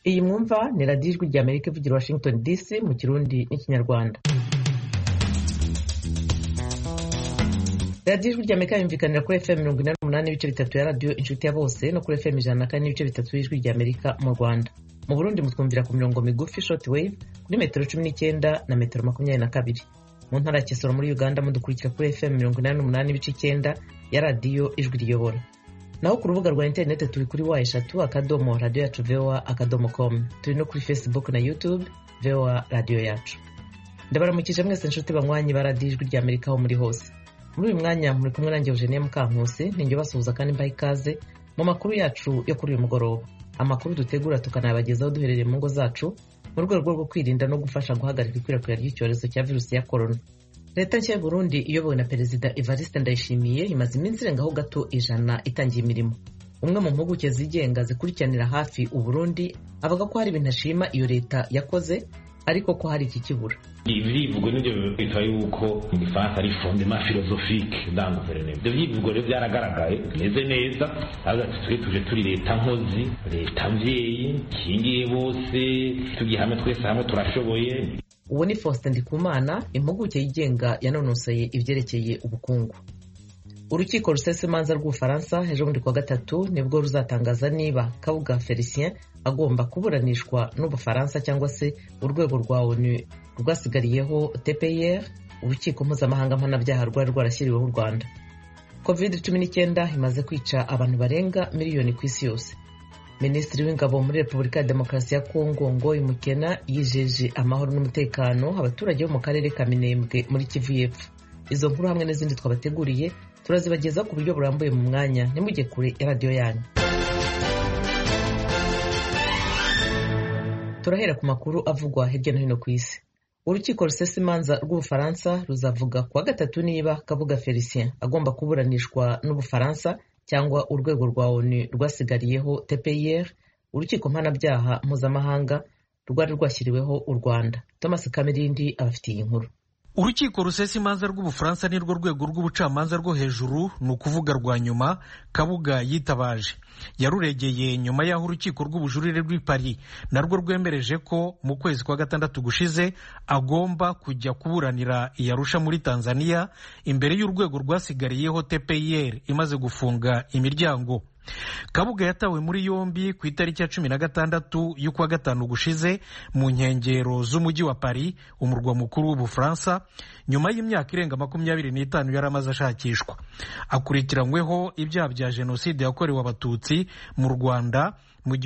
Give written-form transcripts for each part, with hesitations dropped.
Iyi mwumva ni radiyo ijwi ry'Amerika ivugira Washington DC mu Kirundi n'Ikinyarwanda. Radiyo ijwi ry'Amerika yumvikanira kuri FM 88 n'ibice bitatu ya radiyo inshuti ya bose no kuri FM 104 n'ibice bitatu y'ijwi ry'Amerika mu Rwanda. Mu Burundi mutwumvira ku mirongo migufi short wave kuri metero 19 na metero 22. Mu ntara ya Kisoro muri Uganda mudukurikira kuri FM 88 n'ibice 9 ya radiyo ijwi riyobora. Naho ku rubuga rwa internet turi kuri wa3.radio.voa.com. Turi no kuri Facebook na YouTube VOA Radio Yacu. Ndabaramukije mwese nshuti banywanyi ba radiyo ijwi ry'Amerika ho muri hose. Muri uyu mwanya muri kumwe nanjye Eugenie Mukankusi ninjye basuhuza kandi mbaha ikaze mu makuru yacu yo kuri uyu mugoroba. Amakuru dutegura tukanabagezaho duherereye mu ngo zacu mu rwego rwo kwirinda no gufasha guhagarika ikwirakwira ry'icyorezo cya virusi ya corona. Leta nshya y'u Burundi iyobowe na Perezida Evariste Ndayishimiye imaze iminsi irengaho gato 100 itangiye imirimo. Umwe mu mpuguke zigenga zikurikiranira hafi u Burundi avuga ko hari ibintu ashima iyo leta yakoze ariko ko hari iki kibura. Ibivugwa n'ibyo bita yuko mu Gifaransa ari fondement philosophique dans gouvernement. Ibyo bivugwa rero byaragaragaye neze neza aho tuje turi leta nkozi, leta mvyeyi, kingiye bose, tugiye hamwe twese hamwe turashoboye. Uwo ni Faustin Ndikumana, impuguke yigenga yanonosoye ivyerekeye ubukungu. Urukiko rusesa imanza rw'Ubufaransa ejo bundi kuwa gatatu nibwo ruzatangaza niba Kabuga Felicien agomba kuburanishwa n'Ubufaransa cyangwa se urwego rwa ONU rwasigariyeho TPIR, urukiko mpuzamahanga mpanabyaha rwari rwarashyiriweho u Rwanda. COVID-19 imaze kwica abantu barenga miliyoni ku isi yose. Minisitiri w'ingabo muri Repubulika ya Demokarasi ya Kongo Ngoyi Mukena yijeje amahoro n'umutekano abaturage bo mu karere ka Minembwe muri Kivu y'Epfo. Izo nkuru hamwe n'izindi twabateguriye turazibageza ku buryo burambuye mu mwanya nimujye kure ya radiyo yanyu. Turahera ku makuru avugwa hirya no hino ku isi. Urukiko rusesa imanza rw'Ubufaransa ruzavuga kuwa gatatu niba Kabuga Felicien agomba kuburanishwa n'Ubufaransa cyangwa urwego rwa ONU rwasigariyeho TPIR, urukiko mpanabyaha mpuzamahanga rwari rwashyiriweho u Rwanda. Thomas Kamirindi abafitiye inkuru. Urukiko rusesa imanza rw'Ubufaransa ni rwo rwego rw'ubucamanza rwo hejuru, ni ukuvuga rwa nyuma Kabuga yitabaje. Yaruregeye nyuma y'aho urukiko rw'ubujurire rw'i Paris narwo rwemereje ko mu kwezi kwa gatandatu gushize agomba kujya kuburanira i Arusha muri Tanzania imbere y'urwego rwasigariyeho TPIR imaze gufunga imiryango. Kabuga yatawe muri yombi ku itariki ya 16 y'ukwa gatanu gushize mu nkengero z'umujyi wa Paris, umurwa mukuru w'Ubufaransa, nyuma y'imyaka irenga 25 yaramaze ashakishwa. Akurikiranyweho ibyaha bya jenoside yakorewe abatutsi mu Rwanda mu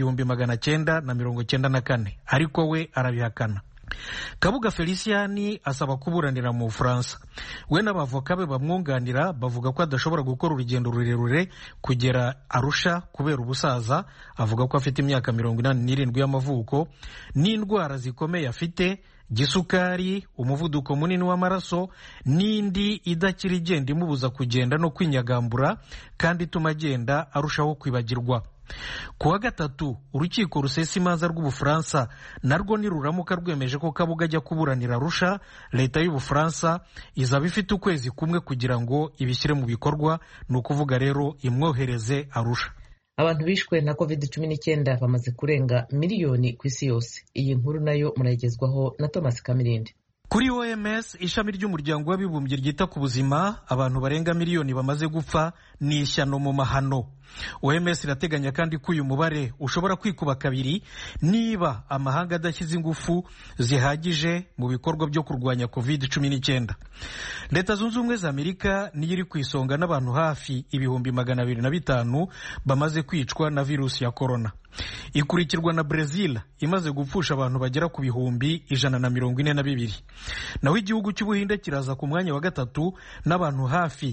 1994, ariko we arabihakana. Kabuga Feliciani asaba kuburanira mu Bufaransa. We n'abavoka be bamwunganira bavuga ko adashobora gukora urugendo rurerure kugera Arusha kubera ubusaza. Avuga ko afite imyaka 87 y'amavuko n'indwara zikomeye afite, gisukari, umuvuduko munini w'amaraso n'indi idakira igenda imubuza kugenda no kwinyagambura kandi ituma agenda arushaho kwibagirwa. Kuwa gatatu urukiko rusesa imanza rw'Ubufaransa narwo niruramuka rwemeje ko Kabuga ajya kuburanira Arusha, leta y'Ubufaransa izaba ifite ukwezi kumwe kugira ngo ibishyire mu bikorwa, ni ukuvuga rero imwohereze Arusha. Abantu bishwe na COVID-19 bamaze kurenga miliyoni ku isi yose. Iyi nkuru nayo murayigezwaho na Thomas Kamirindi. Kuri OMS, ishami ry'umuryango w'abibumbye ryita ku buzima, abantu barenga miliyoni bamaze gupfa ni ishyano mu mahano. OMS irateganya kandi ko uyu mubare ushobora kwikuba kabiri niba amahanga adashyize ingufu zihagije mu bikorwa byo kurwanya COVID-19. Leta Zunze Ubumwe za Amerika niyo iri ku isonga n'abantu hafi 250,000 bamaze kwicwa na virusi ya corona. Ikurikirwa na Brazil imaze gupfusha abantu bagera ku 142,000. Naho igihugu cy'Ubuhinde kiraza ku mwanya wa gatatu n'abantu hafi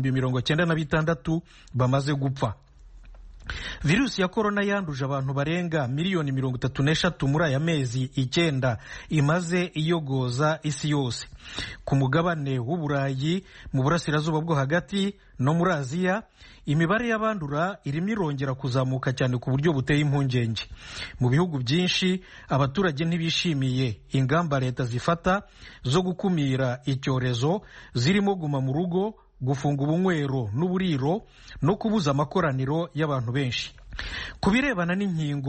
96,000 bamaze gupfa. Virusi ya corona yanduje abantu barenga miliyoni 33 muri aya mezi 9 imaze iyogoza isi yose. Ku mugabane w'Uburayi, mu burasirazuba bwo hagati no muri Aziya, imibare y'abandura irimo irongera kuzamuka cyane ku buryo buteye impungenge. Mu bihugu byinshi abaturage ntibishimiye ingamba leta zifata zo gukumira icyorezo, zirimo guma mu rugo, gufunga ubunywero n'uburiro no kubuza amakoraniro y'abantu benshi. Ku birebana n'inkingo,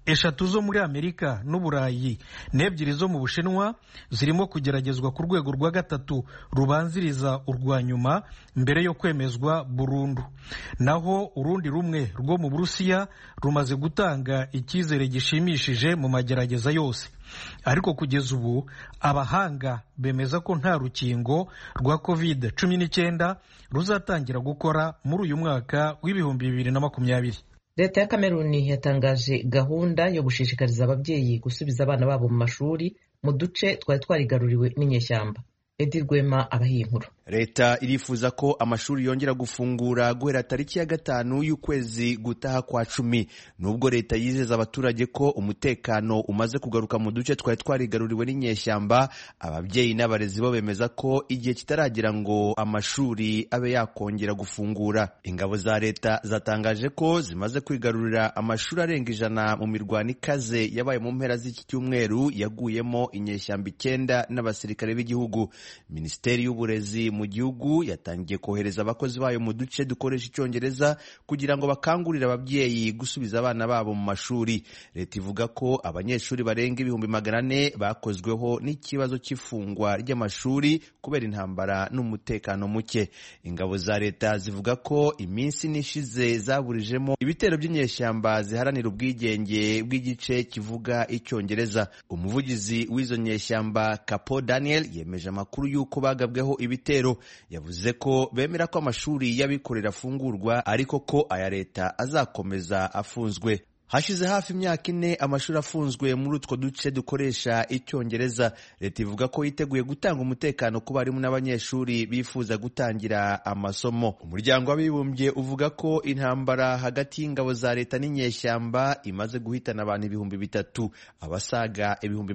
eshatu zo muri Amerika n'Uburayi n'ebyiri zo mu Bushinwa zirimo kugeragezwa ku rwego rwa gatatu rubanziriza urwa nyuma mbere yo kwemezwa burundu. Naho urundi rumwe rwo mu Burusiya rumaze gutanga icyizere gishimishije mu magerageza yose. Ariko kugeza ubu abahanga bemeza ko nta rukingo rwa COVID-19 ruzatangira gukora muri uyu mwaka w'ibihumbi 2020. Leta ya Kameruni yatangaje gahunda yo gushishikariza ababyeyi gusubiza abana babo mu mashuri mu duce twari twarigaruriwe n'inyeshyamba. Edi Rwema abahiye inkuru. Leta irifuza ko amashuri yongera gufungura guhera tariki ya 5 y'ukwezi gutaha kwa 10. Nubwo leta yizeza abaturage ko umutekano umaze kugaruka mu duce twari twarigaruriwe n'inyeshyamba, ababyeyi n'abarezi bo bemeza ko igihe kitaragira ngo amashuri abe yakongera gufungura. Ingabo za leta zatangaje ko zimaze kwigarurira amashuri arenga 100 mu mirwano ikaze yabaye mu mpera z'iki cyumweru yaguyemo inyeshyamba 9 n'abasirikare b'igihugu. Minisiteri y'uburezi mu gihugu yatangiye kohereza abakozi bayo mu duce dukoresha icyongereza kugira ngo bakangurire ababyeyi gusubiza abana babo mu mashuri. Leta ivuga ko abanyeshuri barenga 400 bakozweho n'ikibazo cy'ifungwa ry'amashuri kubera intambara n'umutekano muke. Ingabo za leta zivuga ko iminsi nishize zaburijemo ibitero by'inyeshyamba ziharanira ubwigenge bw'igice kivuga icyongereza. Umuvugizi w'izo nyeshyamba Kapo Daniel yemeje amakuru yuko bagabweho ibitero. Yavuze ko bemera ko amashuri y'abikorera afungurwa ariko ko aya leta azakomeza afunzwe. Hashize hafi imyaka 4 amashuri afunzwe muri utwo duce dukoresha icyongereza. Leta ivuga ko yiteguye gutanga umutekano ku barimu n'abanyeshuri bifuza gutangira amasomo. Umuryango w'abibumbye uvuga ko intambara hagati y'ingabo za leta n'inyeshyamba imaze guhitana abantu 3,000, abasaga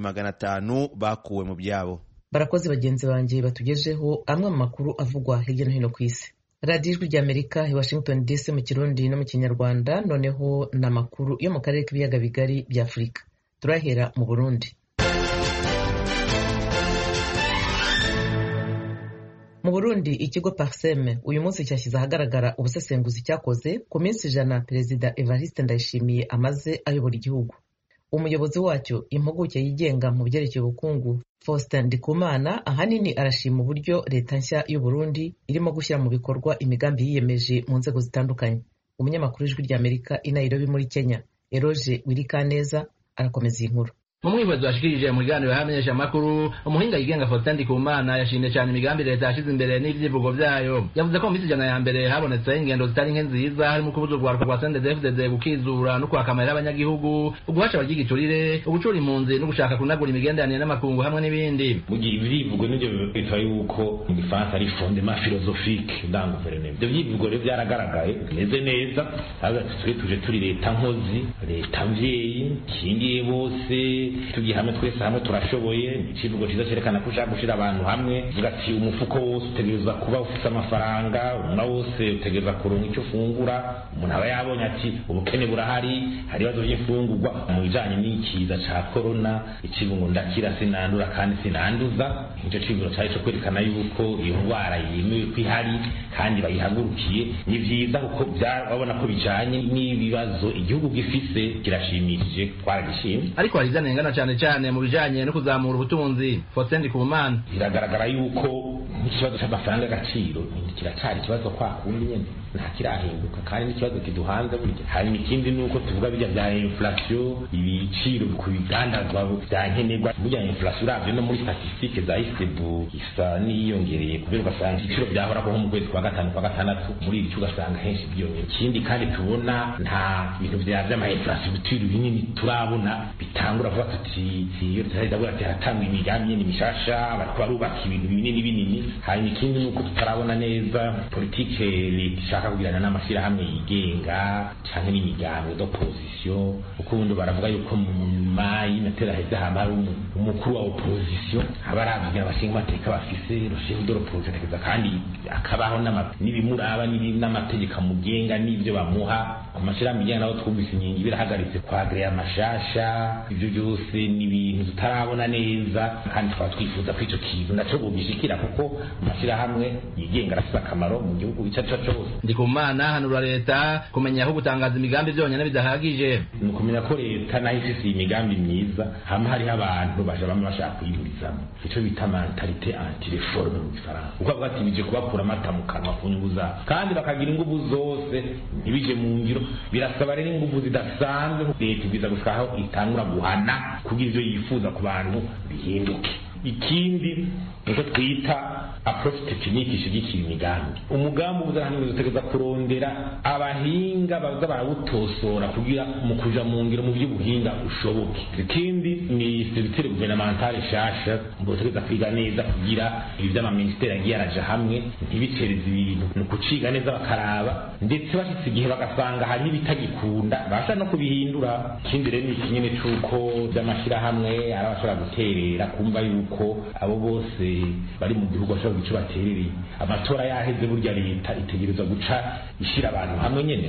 500 bakuwe mu byabo. Barakoze bagenzi banjye batugejeho amwe mu makuru avugwa hirya no hino ku isi. Radio Ijwi ry'Amerika i Washington DC mu Kirundi no mu Kinyarwanda. Noneho n'amakuru yo mu karere k'ibiyaga bigari bya Afurika. Turahera mu Burundi. Mu Burundi ikigo Parseme uyu munsi cyashyize ahagaragara ubusesenguzi cyakoze ku minsi 100 Perezida Evariste Ndayishimiye amaze ayobora igihugu. Umuyobozi wacyo impuguke yigenga mu byerekeye ubukungu Faustin Ndikumana ahanini arashima uburyo leta nshya y'u Burundi irimo gushyira mu bikorwa imigambi yiyemeje mu nzego zitandukanye. Umunyamakuru w'Ijwi ry'Amerika i Nairobi muri Kenya Eroge Wirikaneza arakomeza iyi nkuru. Mu mwibazo washikirije mu biganiro y'abamenyesha amakuru, umuhinga yigenga Faustin Ndikumana yashimye cyane imigambi leta yashize imbere n'ivyivugo vyayo. Yavuze ko mu minsi 100 ya mbere habonetse ingendo zitari nke nziza, harimo kubuza urwaruka rwa CNDD-FDD gukizura no kwakamarira abanyagihugu, uguhaca abagigiturire, ugucura impunzi no gushaka kunagura imigenderanire n'amakungu hamwe n'ibindi. Mu gihe ibyivugo n'ibyo bitwa yuko mu Gifaransa ari fondement philosophique dans le gouvernement. Ibyo byivugo rero byaragaragaye neze neza, tuje turi leta nkozi, leta mvyeyi, kingiye bose tugiye hamwe twese hamwe turashoboye. Ikivugo cyiza cyerekana ko ushaka gushira abantu hamwe, uvuga ati umufuko wose utegereza kuba ufite amafaranga, umwana wose utegereza kuronka icyo fungura. Umuntu aba yabonye ati ubukene burahari, hari ibibazo by'imfungurwa mu bijanye n'ikiza ca corona. Ikivugo ndakira sinandura kandi sinanduza, icyo kivugo cyari cyo kwerekana yuko iyo ndwara yemewe kwihari kandi bayihagurukiye. Ni vyiza kuko byabona ko bijanye n'ibibazo igihugu gifise kirashimishije, twaragishimye. Ariko hari zanengana cyane mu bijanye no kuzamura ubutunzi. Faustin Ndikumana biragaragara yuko ikibazo cy'amafaranga agaciro kiracyari ikibazo kwa kundi nyene nta kirahinduka, kandi n'ikibazo kiduhanze burya. Hari ikindi nuko tuvuga bijya bya inflation, ibiciro ku bigandazwa bya nkenerwa. Burya inflation uravye no muri statistique za ISEBU isa niyongereye, kubera ugasanga ibiciro byahoraho mu kwezi kwa 5 kwa 6 muri ico ugasanga henshi byiyongera. Ikindi kandi tubona nta bintu by'ama inflation bitiro binini turabona bitangura vuba tuti iyo tuzahita hatangwa imigambi n'imishasha bariko barubaka ibintu binini. Hari ikindi nuko tutarabona neza politike leta ishaka kugirana n'amashyirahamwe yigenga cyangwa n'imigambi d'opposition. Ukundi baravuga yuko mu mayi natera heza hari umukuru wa opposition abaravuga abashinga amateka bafise rushinga d'opposition, kandi akabaho n'ibimuraba n'amategeko amugenga n'ibyo bamuha ku mashirahamwe bijyanye naho twumvise inkingi birahagaritse kwagirira amashasha ibyo byose ni ibintu tutarabona neza kandi twaba twifuza ko icyo kintu nacyo bugishikira kuko amashirahamwe yigenga arafite akamaro mu gihugu icyo ari cyo cyose. Ndikumana hanura leta kumenya aho gutangaza imigambi byonyine bidahagije, ni ukumenya ko leta nayo ifise imigambi myiza hama hariho abantu baje bamwe bashaka kuyiburizamo icyo bita mentalite anti-reforme mu Gifaransa, kuko bavuga ati bije kubakura amata mu kanwa ku nyungu zabo kandi bakagira ingufu zose ntibije mu ngiro. Birasaba rero ingufu zidasanzwe leta ibwiza gushikaho itangura guhana kugira ivyo yifuza ku bantu bihinduke. Ikindi nuko twita approach technique ishigikira imigambi. Umugambi uzahanira utegeza kurondera abahinga baza barawutosora kugira mu kuja mu ngiro mu by'ubuhinga ushoboke. Ikindi ni service gouvernementale shasha mbotegeza kwiga neza kugira iby'ama ministeri agiye araja hamwe ntibicereze ibintu no kuciga neza bakaraba ndetse bashitse igihe bagasanga hari ibitagikunda basha no kubihindura. Ikindi rero ni kinyene cuko by'amashira hamwe arabashobora guterera kumva yuko abo bose bari mu gihugu bashobora guca baterereye. Amatora yaheze burya leta itegereza guca ishira abantu hamwe nyene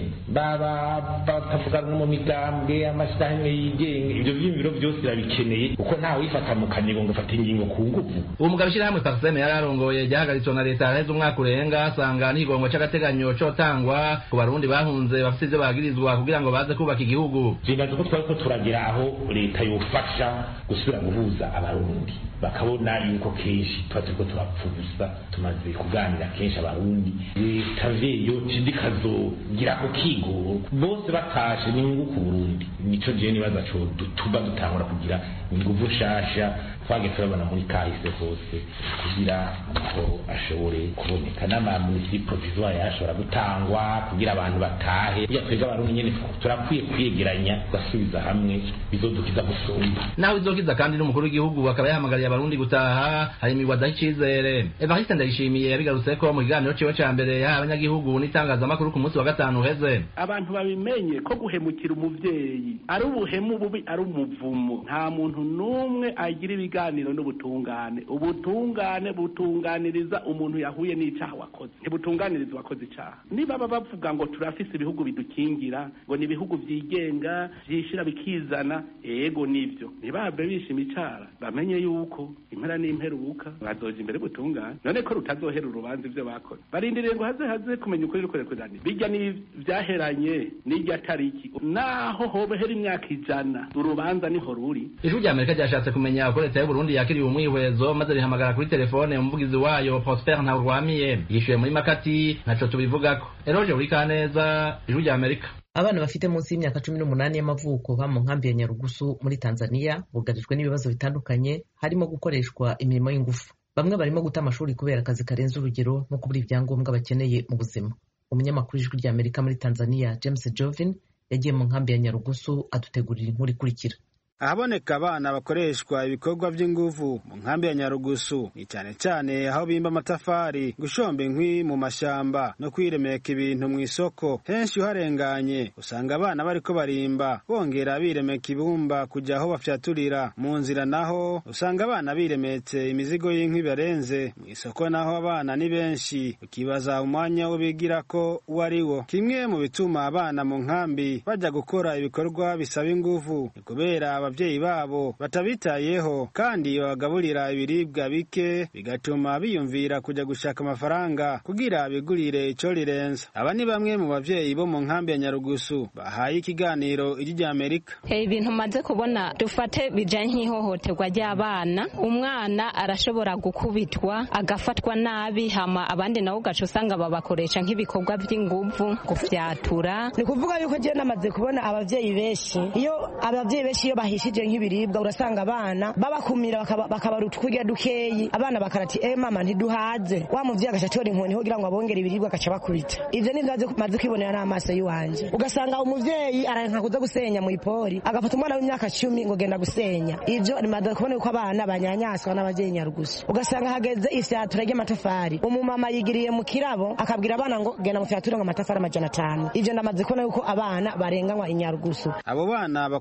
batavugana no mu migambwe amashirahamwe yigenga. Ibyo by'imibiro byose birabikeneye kuko ntawe wifata mu kanigo ngo afate ingingo ku nguvu. Uwo mugabo ishirahamwe Parseme yararongoye ryahagaritswe na leta haheze umwaka urenga asanga n'ikigongo c'agateganyo cotangwa ku barundi bahunze bafite ivyo bagirizwa kugira ngo baze kubaka igihugu. Jingaje ko twariko turagira aho leta yofasha gusubira guhuza abarundi bakabona yuko kenshi tuba turiko turapfuza tumaze kuganira kenshi abarundi leta vyeyo cindikazogira ko kigo bose batashe n'inyungu ku Burundi. Nico je nibaza co tuba dutangura kugira inguvu shasha twage turabona muri kahise hose kugira ngo ashobore kuboneka n'amamunisi provisoire yashobora gutangwa kugira abantu batahe kugira twega abarundi nyene turakwiye kwiyegeranya gasubiza hamwe bizodukiza gusumba nawe bizokiza. Kandi n'umukuru w'igihugu akaba yahamagariye abarundi gutaha hari imigwada y'icizere. Evariste Ndayishimiye yabigarutse ko mu kiganiro ciwe ca mbere yahaye abanyagihugu n'itangazamakuru ku munsi wa gatanu uheze. Abantu babimenye ko guhemukira umuvyeyi ari ubuhemu bubi ari umuvumo. Nta muntu n'umwe agira ibiganiro n'ubutungane. Ubutungane butunganiriza umuntu yahuye n'icaha wakoze, ntibutunganiriza wakoze icaha. Niba bavuga ngo turafise ibihugu bidukingira ngo ni ibihugu vyigenga vyishira bikizana, ego nivyo ntibabe bishima icara bamenye yuko impera n'imperuka bazoja imbere butungane. None ko rutazohera urubanza ivyo bakoze barindiriye ngo haze kumenya ukuri rukorekurane bijya ni vyaheranye n'irya tariki naho hobehera imyaka 100 urubanza niho ruri. Ijwi rya Amerika ryashatse kumenya uko leta y'u Burundi yakiriye umwihwezo maze rihamagara kuri telefone umuvugizi wayo Prosper Ntawurwamiye yishuye muri Makati ntaco tubivugako. Eroje uri kaneza Ijwi rya Amerika. Abana bafite munsi y'imyaka 18 y'amavuko ba mu nkambi ya Nyarugusu muri Tanzania bugarijwe n'ibibazo bitandukanye harimo gukoreshwa imirimo y'ingufu. Bamwe barimo guta amashuri kubera akazi karenze urugero no kubura ibyangombwa bakeneye mu buzima. Umunyamakuru w'Ijwi rya Amerika muri Tanzania James Jovin yagiye mu nkambi ya Nyarugusu adutegurira inkuru ikurikira. Ahaboneka abana bakoreshwa ibikorwa by'inguvu mu nkambi ya Nyarugusu ni cyane cyane aho bimba amatafari, gushomba inkwi mu mashamba no kwiremeka ibintu mu isoko. Henshi uharenganye usanga abana bariko barimba bongera biremeka ibumba kujya aho bafyaturira. Mu nzira naho usanga abana biremetse imizigo y'inkwi barenze. Mu isoko naho abana ni benshi ukibaza umwanya wo bigira ko wariwo. Kimwe mu bituma abana mu nkambi bajya gukora ibikorwa bisaba inguvu kubera abavyeyi babo batabitayeho kandi babagaburira ibiribwa bike bigatuma biyumvira kujya gushaka amafaranga kugira bigurire ico rirenza. Aba ni bamwe mu bavyeyi bo mu nkambi ya Nyarugusu bahaye ikiganiro Ijwi rya Amerika. Ibintu maze kubona dufate bijanye nk'ihohoterwa ry'abana, umwana arashobora gukubitwa agafatwa nabi hama abandi nabo gaco usanga babakoresha nk'ibikorwa by'inguvu gufyatura. Ni kuvuga yuko je namaze kubona abavyeyi benshi iyo bahishije nk'ibiribwa urasanga abana babakumira bakabaruta kurya dukeyi, abana bakarati mama ntiduhaze, wa muvyeyi agacatora inkoni ho kugira ngo abongere ibiribwa agaca bakubita. Ivyo ni ndaze maze kwibonera n'amaso yiwanje. Ugasanga umuvyeyi aranka kuza gusenya mu ipori agafata umwana w'imyaka 10 ngo genda gusenya. Ivyo ni maze kubona uko abana banyanyaswa n'abavyeyi Nyarugusu. Ugasanga hageze ifyatura ry'amatafari, umumama yigiriye mu kirabo akabwira abana ngo genda mu fyatura ngo amatafari 500. Ivyo ndamaze kubona yuko abana barenganywa Inyarugusu. Abo bana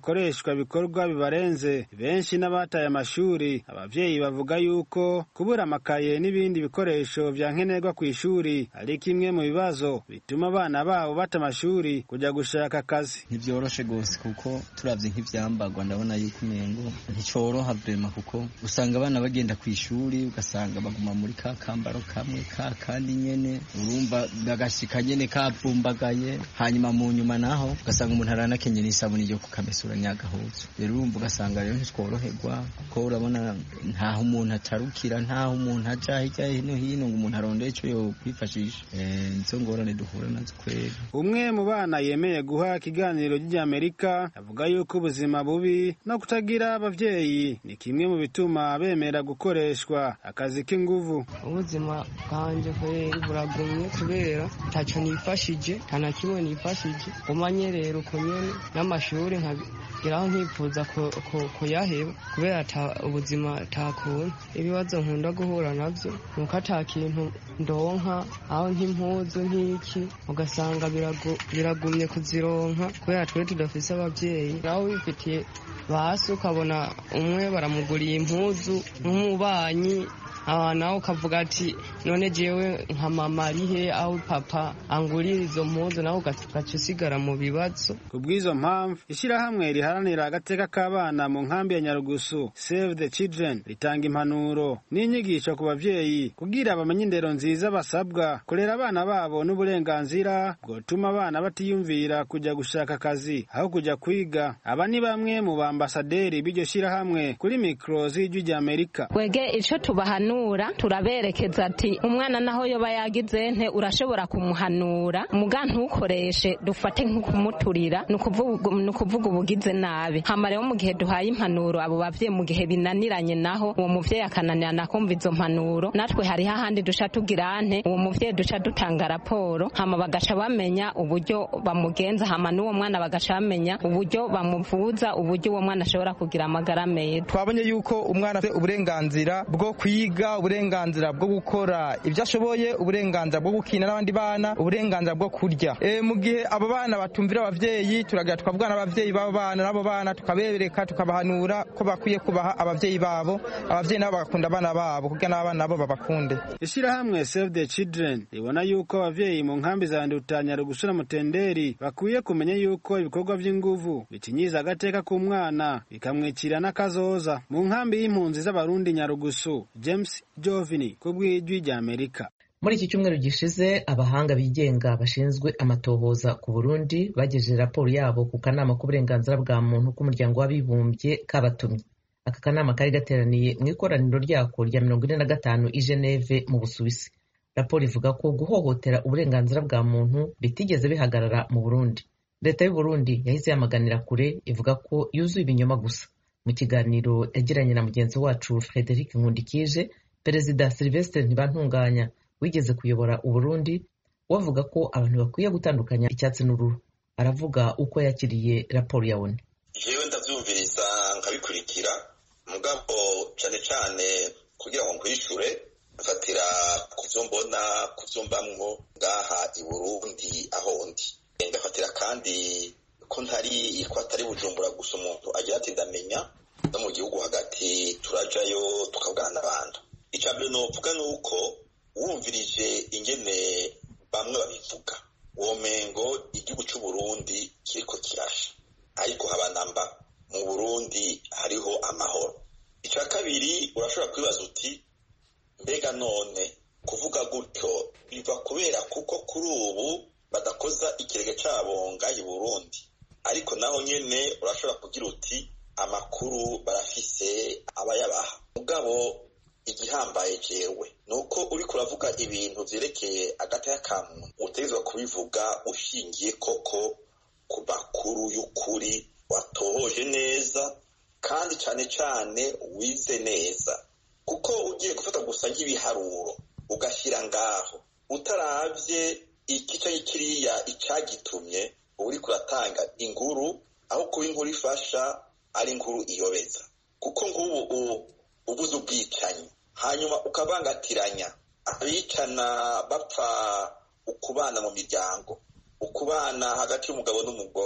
bakoreshwa ibikorwa bibarenze benshi n'abataye amashuri. Abavyeyi bavuga yuko kubura amakaye n'ibindi bikoresho vya nkenerwa kw'ishuri ari kimwe mu bibazo bituma abana babo bata amashuri kuja gushaka akazi. Ntivyoroshe gose kuko turavye nk'ivyambagwa ndabona yuko umengo nticoroha vrema, kuko usanga abana bagenda kw'ishuri ugasanga baguma muri ka kambaro kamwe kandi nyene urumva bagashika nyene kavumbagaye, hanyuma mu nyuma naho ugasanga umuntu aranakenye n'isabuni ryo kukamesura nyagahuzu. Rero urumva ugasanga rero ntitworoherwa kuko urabona ntaho umuntu atarukira, ntaho umuntu aja hirya hino ngo umuntu arondeye ico yo kwifashisha. Nizo ngorane duhura nazo kweri. Umwe mu bana yemeye guha ikiganiro ry'Amerika avuga yuko ubuzima bubi no kutagira abavyeyi ni kimwe mu bituma bemera gukoreshwa akazi k'inguvu. Ubuzima bwanje kweri buragumye kubera ntaco nifashije, nta kimwe nifashije, umanye rero uko nyene n'amashuri nkagiraho nkifuza kuyaheba kubera ubuzima takunda. Ibibazo nkunda guhura navyo nuko ata kintu ndonka, aho nk'impuzu nk'iki ugasanga biragumye kuzironka kubera twe tudafise abavyeyi. Naho wifitiye basi ukabona umwe baramuguriye impuzu nk'umubanyi, nawe ukavuga ati none jewe nka mama arihe aho papa angurira izo mpuzu, nawe ugaca usigara mu bibazo. Kubw'izo mpamvu ishirahamwe riharanira agateka k'abana mu nkambi ya Nyarugusu Save the Children ritanga impanuro n'inyigisho ku bavyeyi kugira bamenye indero nziza basabwa kurera abana babo n'uburenganzira bwotuma abana batiyumvira kuja gushaka akazi aho kuja kwiga. Aba ni bamwe mu bambasaderi b'iryo shirahamwe kuri mikro z'ijwi ry'Amerika. Wege ico tubahanu turaberekeza ati umwana naho yoba yagize nte urashobora kumuhanura muga ntukoreshe dufate nk'ukumuturira nukuvuga ubugize nabi. Hama rero mu gihe duhaye impanuro abo bavyeyi mu gihe binaniranye naho uwo muvyeyi akananirana kumva izo mpanuro, natwe hari hahandi duca tugira nte uwo muvyeyi duca dutanga raporo, hama bagaca bamenya uburyo bamugenza, hama n'uwo mwana bagaca bamenya uburyo bamuvuza, uburyo uwo mwana ashobora kugira amagara meza. Twabonye yuko umwana afite uburenganzira bwo kwiga, uburenganzira bwo gukora ibyo ashoboye, uburenganzira bwo gukina n'abandi bana, uburenganzira bwo kurya. Mu gihe abo bana batumvira abavyeyi turagira twavugana n'abavyeyi b'abo bana, nabo bana tukabereka tukabahanura ko bakwiye kubaha abavyeyi babo, abavyeyi nabo bagakunda abana babo kugira n'abana nabo babakunde. Ishirahamwe Save the Children ribona yuko abavyeyi mu nkambi za Nduta, Nyarugusu na Mutenderi bakwiye kumenya yuko ibikorwa vy'inguvu bikinyiza agateka k'umwana bikamwicira n'akazoza. Mu nkambi y'impunzi z'abarundi Nyarugusu, James Jovini kubw'ijwi ry'Amerika. Muri iki cyumweru gishize abahanga bigenga bashinzwe amatohoza ku Burundi bagejeje raporo yabo ku kanama k'uburenganzira bwa muntu k'umuryango w'abibumbye kabatumye. Aka kanama kari gateraniye mu ikoraniro ryako rya 45 i Geneve mu Busuwisi. Raporo ivuga ko guhohotera uburenganzira bwa muntu bitigeze bihagarara mu Burundi. Leta y'u Burundi yahise yamaganira kure, ivuga ko yuzuye ibinyoma gusa. Mu kiganiro yagiranye na mugenzi wacu Frederic Nkundikije, Perezida Sylvestre Ntibantunganya wigeze kuyobora Uburundi wavuga ko abantu bakwiye gutandukanya icyatsi n'uruhu. Aravuga uko yakiriye raporo ya ONU. Jewe ndavyumviriza nkabikurikira, mugabo cane cane kugira ngo nkwishure mfatira kuvyo mbona kuvyo mbamwo ngaha i Burundi aho ndi. Ndafatira kandi ko atari Bujumbura gusa umuntu agira ati ndamenya no mu gihugu hagati turajayo tukavugana n'abantu. Icambere novuga nuko wumvirije ingene bamwe babivuga womengo igihugu c'u Burundi kiriko kirasha, ariko habanamba mu Burundi hariho amahoro. Ica kabiri urashobora kwibaza uti mbega none kuvuga gutyo biva kubera kuko kuri ubu badakoza ikirege cabo ngaha i Burundi, ariko naho nyene urashobora kugira uti amakuru barafise abayabaha. Mugabo igihambaye jewe nuko uri kuravuga ibintu vyerekeye agateka ka muntu utegerezwa kubivuga ushingiye koko ku makuru y'ukuri watohoje neza kandi cane cane wize neza, kuko ugiye gufata gusa nk'ibiharuro ugashyira ngaho utaravye ikica kiriya icagitumye uri kuratanga inkuru aho kuba inkuru ifasha ari inkuru iyobeza. Kuko ngubu ubuze ubwicanyi hanyuma ukabangatiranya abicana bapfa ukubana mu miryango, ukubana hagati y'umugabo n'umugore,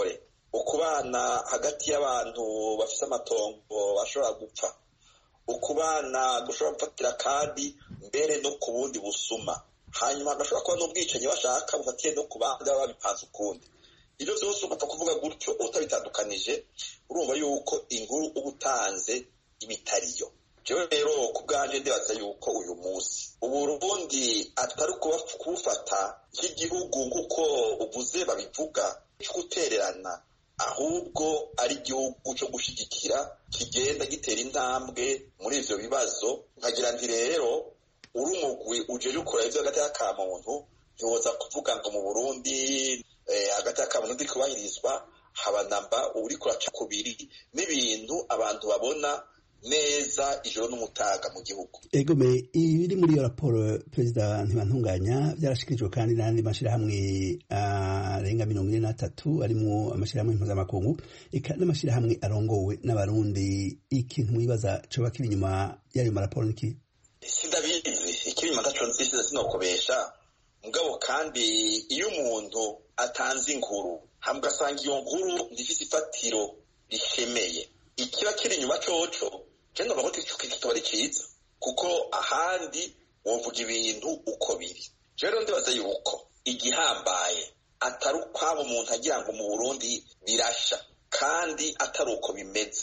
ukubana hagati y'abantu bafite amatongo bashobora gupfa, ukubana gushobora gufatira kandi mbere no ku bundi busuma, hanyuma hagashobora kuba n'ubwicanyi bashaka bufatiye no ku bandi baba babipanze ukundi. Ibyo byose ugapfa kuvuga gutyo utabitandukanije, urumva yuko inkuru uba utanze ibitariyo. Jewe rero ku bwanje ndibaza yuko uyu munsi Uburundi atari kubufata nk'igihugu nk'uko uvuze babivuga cyo gutererana, ahubwo ari igihugu cyo gushigikira kigenda gitera intambwe muri ivyo bibazo. Nkagira nti rero uri umugwi ujeje ukora ivyo hagati y'akamuntu ntiwoza kuvuga ngo mu Burundi hagati y'akamuntu ndikubahirizwa habanamba uri kuraca kubiri n'ibintu abantu babona neza ijoro n'umutaga mu gihugu. Egome ibiri muri iyo raporo Perezida Ntibantunganya byarashikirijwe kandi n'andi mashirahamwe arenga 43 arimo amashirahamwe mpuzamakungu eka n'amashirahamwe arongowe n'abarundi. Ikintu mwibaza coba kiri inyuma y'ayo maraporo niki? Sindabizi ikiri inyuma ndaco nzisize sinokobesha mugabo, kandi iyo umuntu atanze inkuru hambwa asanga iyo nkuru ndifise ifatiro rishemeye, ikiba kiri inyuma coco cyane baho kitaba ari cyiza, kuko ahandi wovuga ibintu uko biri. Rero ndibaza yuko igihambaye atari ukwaba umuntu agira ngo mu Burundi birasha kandi atari uko bimeze,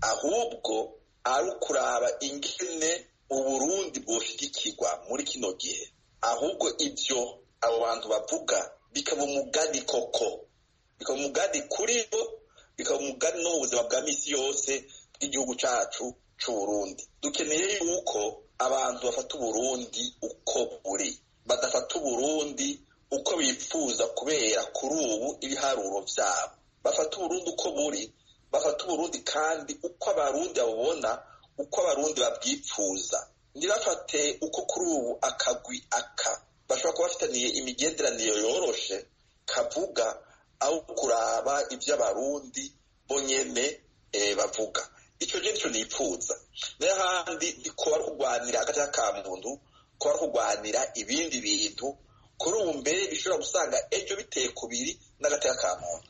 ahubwo ari ukuraba ingene Uburundi bwoshigikirwa muri kino gihe, ahubwo ibyo abo bantu bavuga bikaba umugani koko, bikaba umugani kuri bo, bikaba umugani no mu buzima bwa misi yose bw'igihugu cacu c'Uburundi. Dukeneye yuko abantu bafata Uburundi uko buri, badafata Uburundi uko bipfuza kubera kuri ubu ibiharuro vyabo, bafata Uburundi uko buri, bafata Uburundi kandi uko abarundi babona, uko abarundi babwipfuza. Ndirafate uko kuri ubu akagwi aka bashobora kuba bafitaniye imigenderanire yoroshe kavuga aho kuraba ibyo abarundi bonyene bavuga. Ico je nico nipfuza. N'ahandi ndiko kurwanira hagati y'akamuntu, ko kurwanira ibindi bintu kuri ubu mbere bishobora gusanga ejo biteye kubiri n'agati y'akamuntu.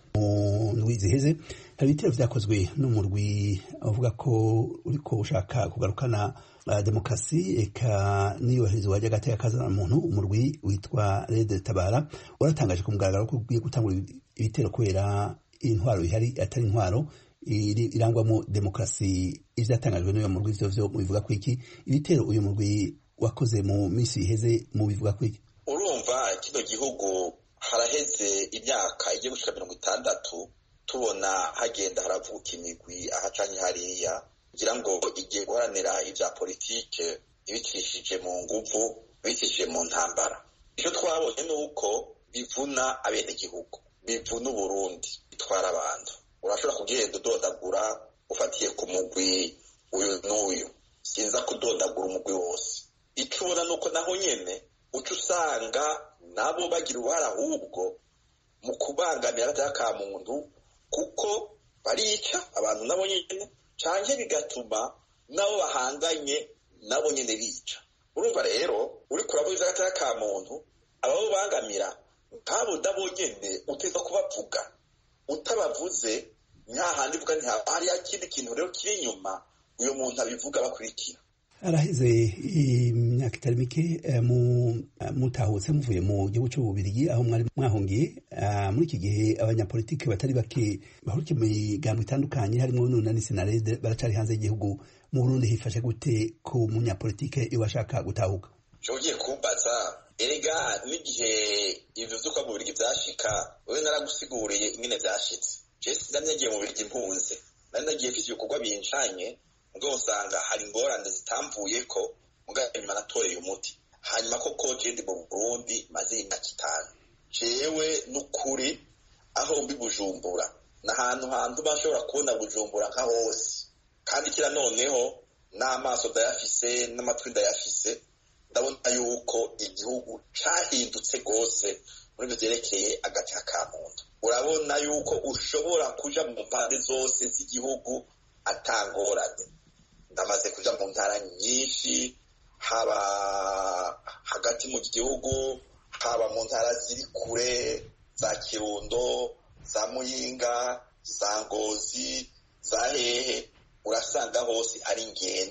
Ziheze hari ibitero vyakozwe n'umurwi avuga ko uriko ushaka kugarukana demokrasi eka n'iyubahirizwa ry'agati y'akazana muntu. Umurwi witwa Red Tabara waratangaje ku mugaragaro ko ugiye gutangura ibitero kubera intwaro ihari atari intwaro irangwamo demokrasi. Ivyatangajwe n'uyu murwi vyo bivuga ko iki ibitero uyu murwi wakoze mu misi iheze mu bivuga ko iki? Urumva kino gihugu haraheze imyaka igiye gushika 60 tubona hagenda haravuka imigwi ahacanye hariya kugira ngo igiye guharanira ivya politike ibicishije mu nguvu, ibicishije mu ntambara. Icyo twabonye nuko bivuna abenegihugu, bivuna Uburundi, bitwara abantu. Urashobora kugenda udodagura ufatiye ku mugwi uyu n'uyu, sinza kudodagura umugwi wose. Icyo ubona nuko naho nyene uca usanga nabo bagira uruhara ahubwo mu kubangamira akamuntu, kuko barica abantu nabo nyene canke bigatuma nabo bahanganye nabo nyene bica. Urumva rero uri kurabuza akamuntu abo bangamira nk'abo nabo nyene uteza kubavuga, utabavuze nta handi vuga nti hari ikindi kintu rero kiri inyuma uyo muntu abivuga bakurikira. Araheze imyaka itari mike mutahutse muvuye mu gihugu cy'Ububirigi aho mwari mwahungiye. Muri iki gihe abanyapolitiki batari bake bahurikiye mu migambo itandukanye harimo n'unani Senarede baracari hanze y'igihugu. Mu Burundi hifashe gute ku munyapolitike ibashaka gutahuka? Jogiye kumbaza erega n'igihe ivyo vyuko mu Ububirigi vyashika wewe naragusiguriye ingene vyashitse. Jesi ndanagiye mu Ububirigi mpunze, nagiye mfite ibikorwa bincanye ngo usanga hari ingorane zitamvuye ko mugabo nyuma natoreye umuti. Hanyuma koko je ndi mu Burundi maze imyaka 5. Jewe n'ukuri aho mbi Bujumbura n'ahantu bashobora kubona Bujumbura nka hose, kandi kira noneho n'amaso ndayafise n'amatwi ndayafise, ndabona yuko igihugu cahindutse gose muri byerekeye agati k'akamuntu. Urabona yuko ushobora kuja mu mpande zose z'igihugu atangorane. Ndamaze kuja mu ntara nyinshi, haba hagati mu gihugu, haba mu ntara ziri kure za Kirundo, za Muyinga, za Ngozi, za hehe, urasanga hose ari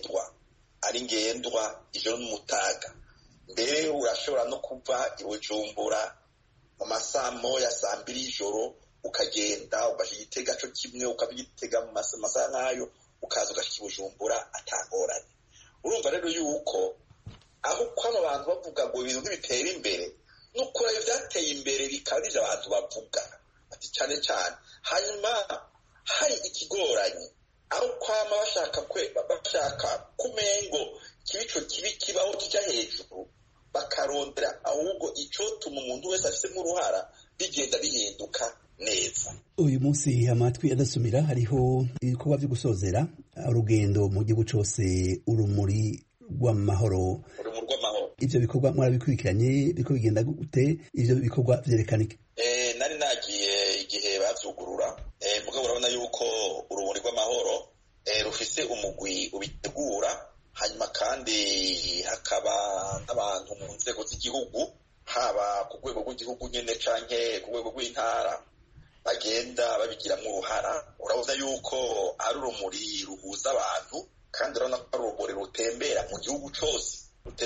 ngendwa ijoro n'umutaga. Mbere urashobora no kuva i Bujumbura mu masaha moya saa mbiri y'ijoro ukagenda ugashyira igitega cyo kimwe ukabigitega mu masaha nk'ayo ukaza ugashyira i Bujumbura atangoranye. Urumva rero yuko aho kwaba abantu bavuga ngo ibintu ntibitera imbere n'ukuri byateye imbere bikaba ibyo abantu bavuga ati cyane cyane. Hanyuma hari ikigoranye aho kwama bashaka kumengo kibico kibi kibaho kijya hejuru bakarondera ahubwo icotuma umuntu wese afisemo uruhara bigenda bihinduka neza. Uyu munsi amatwi adasumira hariho ibikorwa byo gusozera urugendo mu gihugu cyose urumuri rw'amahoro. Ivyo bikorwa mwarabikurikiranye biko bigenda gute? Ivyo bikorwa vyerekana iki? Nari nagiye igihe bavyugurura mugabo urabona yuko urumuri rw'amahoro rufise umugwi ubitegura, hanyuma kandi hakaba n'abantu mu nzego z'igihugu haba ku rwego rw'igihugu nyene canke ku rwego rw'intara bagenda babigiramwo uruhara. Urabona yuko ari urumuri ruhuza abantu kandi urabona ko ari urumuri rutembera mu gihugu cose.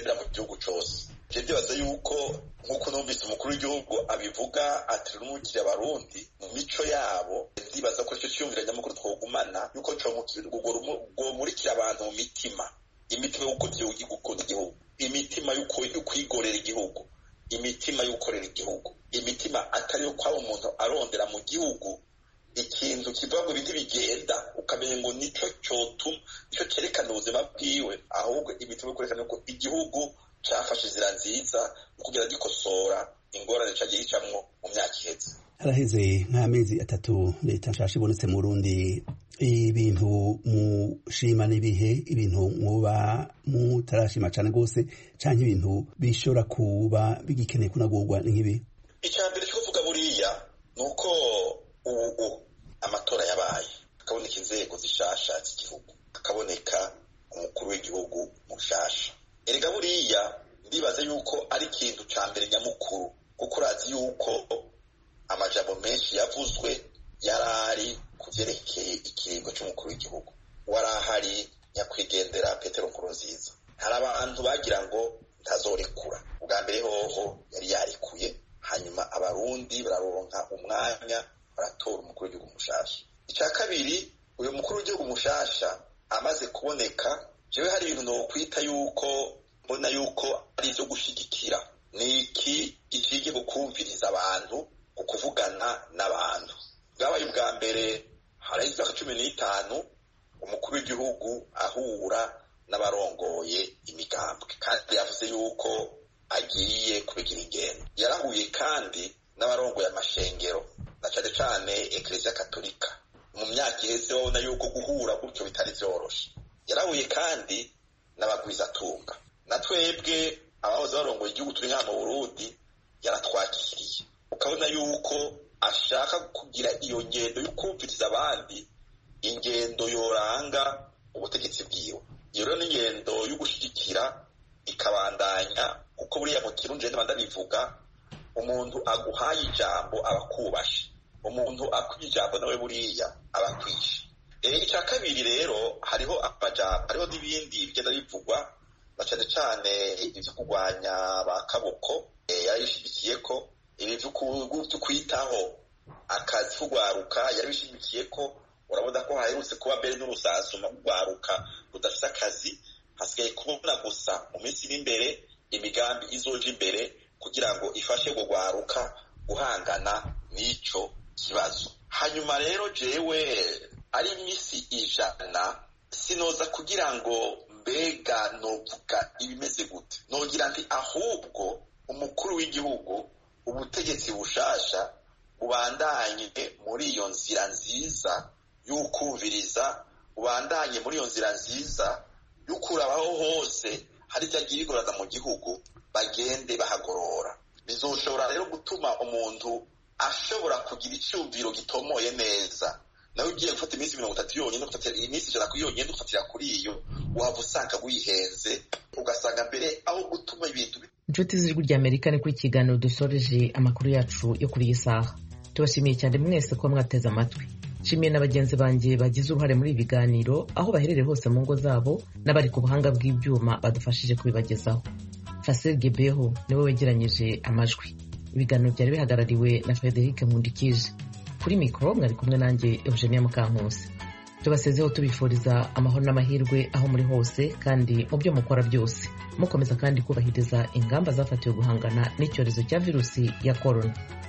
Je ndibaza yuko nk'uko numvise umukuru w'igihugu abivuga ati rumukire abarundi mu mico yabo, ndibaza ko icyo cyumvira nyamukuru twogumana yuko rwomurikira abantu mu mitima yo gukunda igihugu, imitima yo kwigorera igihugu, imitima yo gukorera igihugu, imitima atari yo kwaba umuntu arondera mu gihugu ikintu kivuga ngo ibintu bigenda ukamenya ngo nico cyotuma nico cyerekana ubuzima bwiwe, ahubwo imitima yo kwerekana ko igihugu cyafashe inzira nziza kugira gikosora ingorane cyagiye gicamwo mu myaka iheze. Haraheze nk'amezi 3 leta nshasha ibonetse mu Burundi. Ibintu mushima n'ibihe, ibintu muba mutarashima cyane gose canke ibintu bishobora kuba bigikeneye kunagurwa nk'ibi? Icyambere cyo kuvuga buriya nuko ubu amatora yabaye, hakaboneka inzego zishasha z'igihugu, hakaboneka umukuru w'igihugu mushasha. Erega buriya ndibaza yuko ari ikintu ca mbere nyamukuru, kuko urazi yuko amajambo menshi yavuzwe yarari kuvyerekeye ikiringo c'umukuru w'igihugu. Warahari nyakwigendera Petero Nkurunziza, hari abantu bagira ngo ntazorekura. Ubwa mbere hoho yari yarekuye, hanyuma abarundi bararonka umwanya baratora umukuru w'igihugu mushasha. Icya kabiri, uyu mukuru w'igihugu mushasha amaze kuboneka, jewe hari ibintu no kwita yuko mbona yuko ari ivyo gushigikira. Ni iki gishige gukumviriza abantu, ukuvugana n'abantu. Bwabaye ubwa mbere hari imyaka 15 umukuru w'igihugu ahura n'abarongoye imigambwe, kandi yavuze yuko agiye kubigira ingendo. Yarahuye kandi n'abarongoye amashengero na cyane cyane Eklezia Katolika. Mu myaka iheze babona yuko guhura gutyo bitari vyoroshe. Yarahuye kandi n'abagwizatunga. Na twebwe abahoze barongoye igihugu turi nka mu Burundi yaratwakiriye. Ukabona yuko ashaka kugira iyo ngendo yo kumviriza abandi, ingendo yoranga ubutegetsi bwiwe. Iyo rero n'ingendo yo gushigikira ikabandanya, kuko buriya mu Kirundi ndabivuga, umuntu aguhaye ijambo abakubashe, umuntu akwiye ijambo nawe buriya abakwishe. Icya kabiri rero hariho amajambo, hariho n'ibindi bigenda bivugwa na cyane cyane ibyo kurwanya ba kaboko, yarabishigikiye ko ibyo kwitaho akazi kugwaruka yarabishigikiye ko. Urabona ko haherutse kuba mbere n'urusasuma kugwaruka rudafite akazi, hasigaye kubona gusa mu minsi iri imbere imigambi izoje imbere kugira ngo ifashe kugwaruka guhangana n'ico kibazo. Hanyuma rero jewe ari imisi 100 sinoza kugira ngo mbega novuga ibimeze gute. Nogira nti ahubwo umukuru w'igihugu, ubutegetsi bushasha bubandanye muri iyo nzira nziza y'ukumviriza, ubandanye muri iyo nzira nziza y'ukurabaho hose hari ibyagiye bigorana mu gihugu, bagende bahagorora. Bizoshobora rero gutuma umuntu ashobora kugira icyumviro gitomoye neza. Nawe ugiye gufata iminsi 30 yonyine, gufatira iminsi 100 yonyine, gufatira kuri iyo waba usanga wihenze, ugasanga mbere aho gutuma ibintu. Inshuti z'ijwi ry'Amerika, ni kuri kiganiro dusoreje amakuru yacu yo kuri iyi saha. Tubashimiye cyane mwese ko mwateze amatwi. nshimiye na bagenzi banjye bagize uruhare muri ibi biganiro aho baherereye hose mu ngo zabo n'abari ku buhanga bw'ibyuma badufashije kubibagezaho. Fasil Gebeho niwe wegeranyije amajwi. Ibiganiro byari bihagarariwe na Frederic Nkundikije. Kuri mikoro mwari kumwe nanjye Eugenia Mukankusi. Tubasezeho tubifuriza amahoro n'amahirwe aho muri hose kandi mu byo mukora byose. Mukomeza kandi kubahiriza ingamba zafatiwe guhangana n'icyorezo cya virusi ya corona.